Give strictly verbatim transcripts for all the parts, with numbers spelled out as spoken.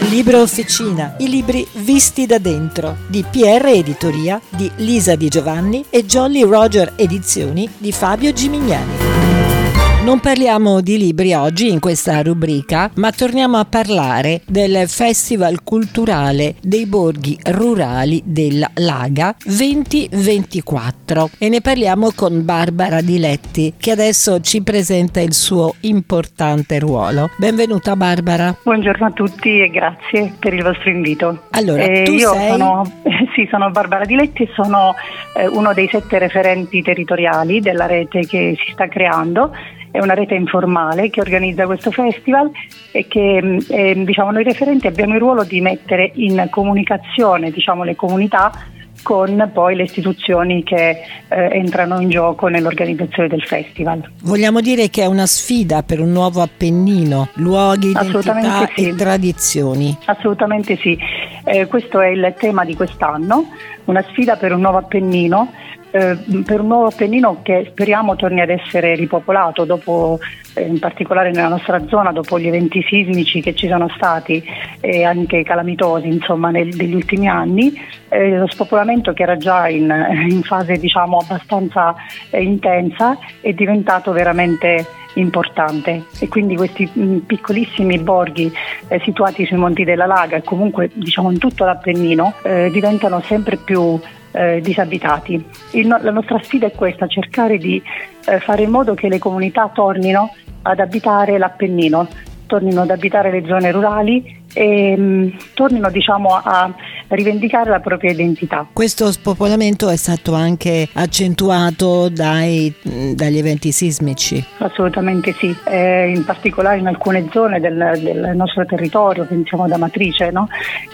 Libro Officina, i libri visti da dentro, di P R Editoria, di Lisa Di Giovanni e Jolly Roger Edizioni di Fabio Gimignani. Non parliamo di libri oggi in questa rubrica, ma torniamo a parlare del Festival Culturale dei Borghi Rurali della Laga venti ventiquattro e ne parliamo con Barbara Diletti, che adesso ci presenta il suo importante ruolo. Benvenuta Barbara. Buongiorno a tutti e grazie per il vostro invito. Allora, eh, tu io sei... sono, sì, sono Barbara Diletti e sono eh, uno dei sette referenti territoriali della rete che si sta creando. È una rete informale che organizza questo festival e che eh, diciamo, noi referenti abbiamo il ruolo di mettere in comunicazione, diciamo, le comunità con poi le istituzioni che eh, entrano in gioco nell'organizzazione del festival. Vogliamo dire che è una sfida per un nuovo Appennino, luoghi, identità sì. e tradizioni. Assolutamente sì, eh, questo è il tema di quest'anno, una sfida per un nuovo Appennino. Eh, per un nuovo Appennino che speriamo torni ad essere ripopolato dopo, eh, in particolare nella nostra zona, dopo gli eventi sismici che ci sono stati e anche calamitosi insomma nel, negli ultimi anni. Eh, lo spopolamento, che era già in, in fase diciamo abbastanza eh, intensa, è diventato veramente importante e quindi questi mh, piccolissimi borghi eh, situati sui monti della Laga e comunque diciamo in tutto l'Appennino eh, diventano sempre più Eh, disabitati. Il no- la nostra sfida è questa, cercare di eh, fare in modo che le comunità tornino ad abitare l'Appennino, tornino ad abitare le zone rurali e mh, tornino diciamo a rivendicare la propria identità. Questo spopolamento è stato anche accentuato dai, dagli eventi sismici? Assolutamente sì, eh, in particolare in alcune zone del, del nostro territorio, pensiamo ad Amatrice, no?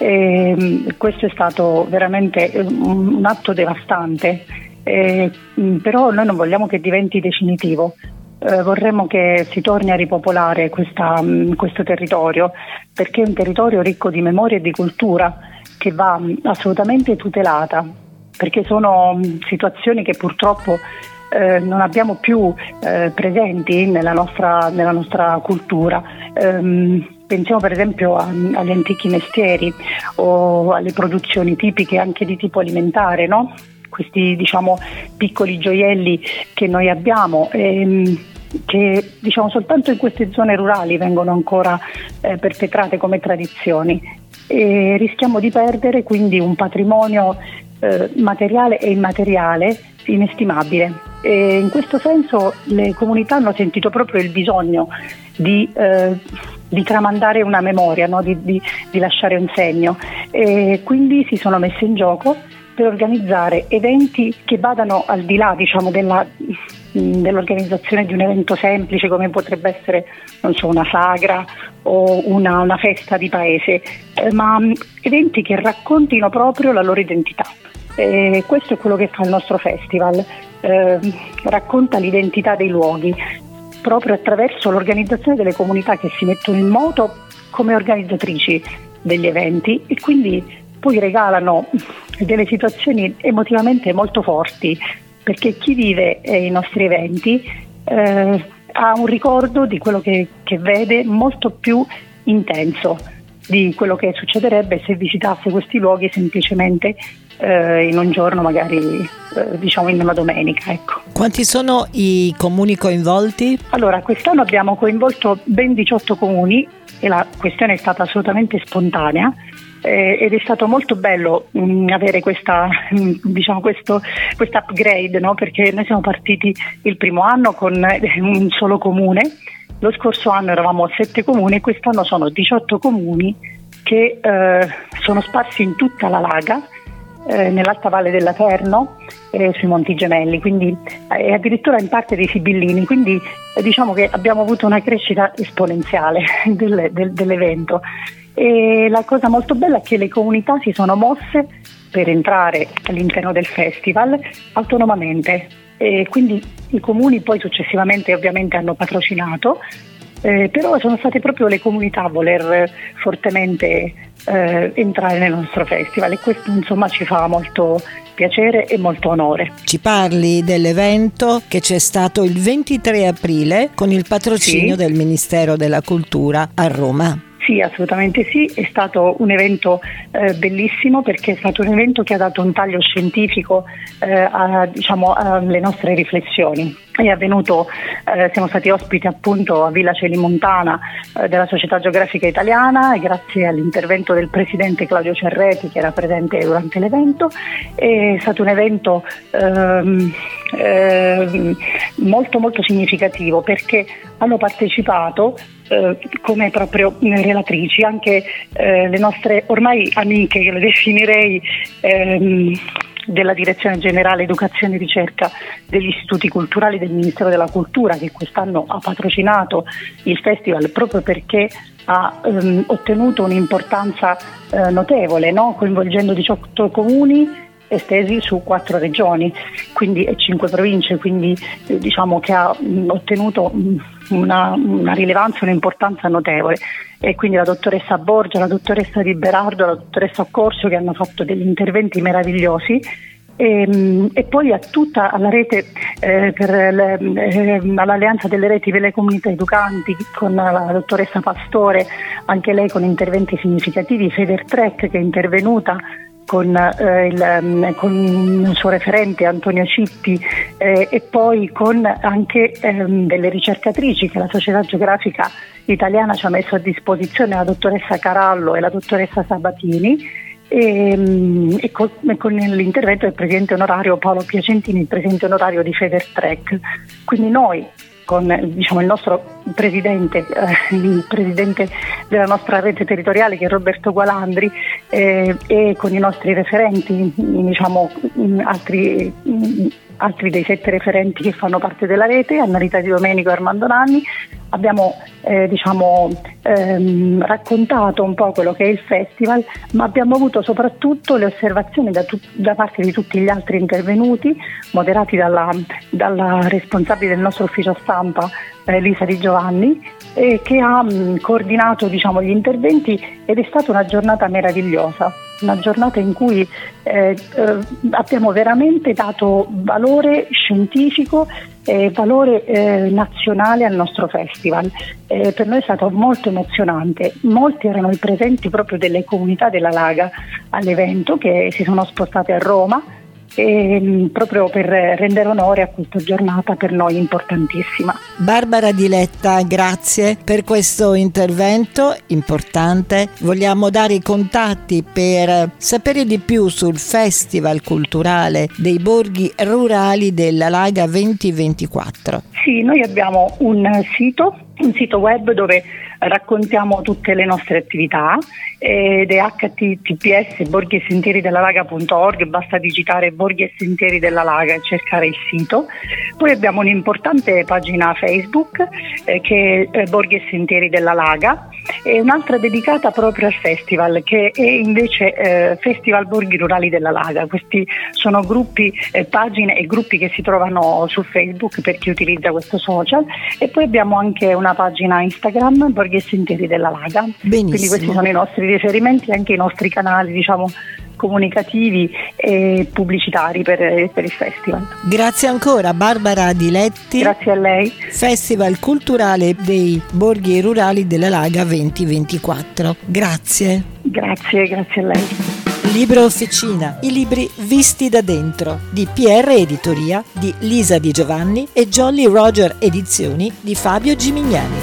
E, questo è stato veramente un, un atto devastante, eh, però noi non vogliamo che diventi definitivo. Eh, vorremmo che si torni a ripopolare questa, mh, questo territorio, perché è un territorio ricco di memoria e di cultura che va mh, assolutamente tutelata, perché sono mh, situazioni che purtroppo eh, non abbiamo più eh, presenti nella nostra, nella nostra cultura. Ehm, pensiamo per esempio a, agli antichi mestieri o alle produzioni tipiche anche di tipo alimentare, no? Questi diciamo piccoli gioielli che noi abbiamo ehm, che diciamo soltanto in queste zone rurali vengono ancora eh, perpetrate come tradizioni e rischiamo di perdere quindi un patrimonio eh, materiale e immateriale inestimabile. E in questo senso le comunità hanno sentito proprio il bisogno di, eh, di tramandare una memoria, no? di, di, di lasciare un segno e quindi si sono messe in gioco per organizzare eventi che vadano al di là diciamo della, dell'organizzazione di un evento semplice come potrebbe essere non so, una sagra o una, una festa di paese, eh, ma eventi che raccontino proprio la loro identità. E questo è quello che fa il nostro festival, eh, racconta l'identità dei luoghi proprio attraverso l'organizzazione delle comunità che si mettono in moto come organizzatrici degli eventi e quindi poi regalano delle situazioni emotivamente molto forti, perché chi vive eh, i nostri eventi eh, ha un ricordo di quello che, che vede molto più intenso di quello che succederebbe se visitasse questi luoghi semplicemente eh, in un giorno, magari eh, diciamo in una domenica. Ecco. Quanti sono i comuni coinvolti? Allora, quest'anno abbiamo coinvolto ben diciotto comuni e la questione è stata assolutamente spontanea. Eh, ed è stato molto bello mh, avere questa mh, diciamo questo questa upgrade, no? Perché noi siamo partiti il primo anno con eh, un solo comune, lo scorso anno eravamo sette comuni e quest'anno sono diciotto comuni che eh, sono sparsi in tutta la Laga, eh, nell'alta valle dell'Aterno e sui Monti Gemelli, quindi e eh, addirittura in parte dei Sibillini, quindi eh, diciamo che abbiamo avuto una crescita esponenziale del, del, dell'evento. E la cosa molto bella è che le comunità si sono mosse per entrare all'interno del festival autonomamente e quindi i comuni poi successivamente ovviamente hanno patrocinato, eh, però sono state proprio le comunità a voler fortemente eh, entrare nel nostro festival e questo insomma ci fa molto piacere e molto onore. Ci parli dell'evento che c'è stato il ventitré aprile con il patrocinio sì. del Ministero della Cultura a Roma. Sì, assolutamente sì, è stato un evento eh, bellissimo, perché è stato un evento che ha dato un taglio scientifico eh, a, diciamo, alle nostre riflessioni. È avvenuto, eh, siamo stati ospiti appunto a Villa Celimontana eh, della Società Geografica Italiana, e grazie all'intervento del presidente Claudio Cerreti, che era presente durante l'evento. È stato un evento ehm, ehm, molto molto significativo, perché hanno partecipato eh, come proprio relatrici anche eh, le nostre ormai amiche, che le definirei ehm, della Direzione Generale Educazione e Ricerca degli Istituti Culturali del Ministero della Cultura, che quest'anno ha patrocinato il festival proprio perché ha ehm, ottenuto un'importanza eh, notevole, no? Coinvolgendo diciotto comuni estesi su quattro regioni, quindi e cinque province, quindi eh, diciamo che ha mh, ottenuto mh, una, una rilevanza, un'importanza notevole. E quindi la dottoressa Borgia, la dottoressa Di Berardo, la dottoressa Accorsio, che hanno fatto degli interventi meravigliosi. E, e poi a tutta alla rete eh, per le, eh, all'alleanza delle reti per le comunità educanti, con la dottoressa Pastore, anche lei con interventi significativi, Federtrek, che è intervenuta con, eh, il, con il suo referente Antonio Cippi, eh, e poi con anche eh, delle ricercatrici che la Società Geografica Italiana ci ha messo a disposizione, la dottoressa Carallo e la dottoressa Sabatini. E, e, con, e con l'intervento del presidente onorario Paolo Piacentini, il presidente onorario di Federtrek. Quindi noi, con diciamo, il nostro presidente, eh, il presidente della nostra rete territoriale, che è Roberto Gualandri, eh, e con i nostri referenti, diciamo altri, altri dei sette referenti che fanno parte della rete, Annalita Di Domenico e Armando Nanni, abbiamo eh, diciamo, ehm, raccontato un po' quello che è il festival, ma abbiamo avuto soprattutto le osservazioni da, tu- da parte di tutti gli altri intervenuti, moderati dalla, dalla responsabile del nostro ufficio stampa, eh, Lisa Di Giovanni, eh, che ha mh, coordinato diciamo, gli interventi, ed è stata una giornata meravigliosa. Una giornata in cui eh, eh, abbiamo veramente dato valore scientifico e valore eh, nazionale al nostro festival. Eh, per noi è stato molto emozionante. Molti erano i presenti proprio delle comunità della Laga all'evento, che si sono spostate a Roma, e, proprio per rendere onore a questa giornata per noi importantissima. Barbara Diletta, grazie per questo intervento importante. Vogliamo dare i contatti per sapere di più sul Festival Culturale dei Borghi Rurali della Laga ventiventiquattro. Sì, noi abbiamo un sito, un sito web dove raccontiamo tutte le nostre attività, ed è acca ti ti pi esse borghi e sentieri della laga punto org. Basta digitare Borghi e Sentieri della Laga e cercare il sito. Poi abbiamo un'importante pagina Facebook eh, che è Borghi e Sentieri della Laga, e un'altra dedicata proprio al festival, che è invece eh, Festival Borghi Rurali della Laga. Questi sono gruppi, eh, pagine e gruppi che si trovano su Facebook per chi utilizza questo social. E poi abbiamo anche una pagina Instagram, Borghi e Sentieri della Laga. Benissimo. Quindi questi sono i nostri riferimenti, anche i nostri canali diciamo comunicativi e pubblicitari per, per il festival. Grazie ancora Barbara Diletti. Grazie a lei. Festival Culturale dei Borghi Rurali della Laga duemilaventiquattro. Grazie. Grazie, grazie a lei. Libro Officina, i libri visti da dentro, di P R Editoria, di Lisa Di Giovanni e Jolly Roger Edizioni di Fabio Gimignani.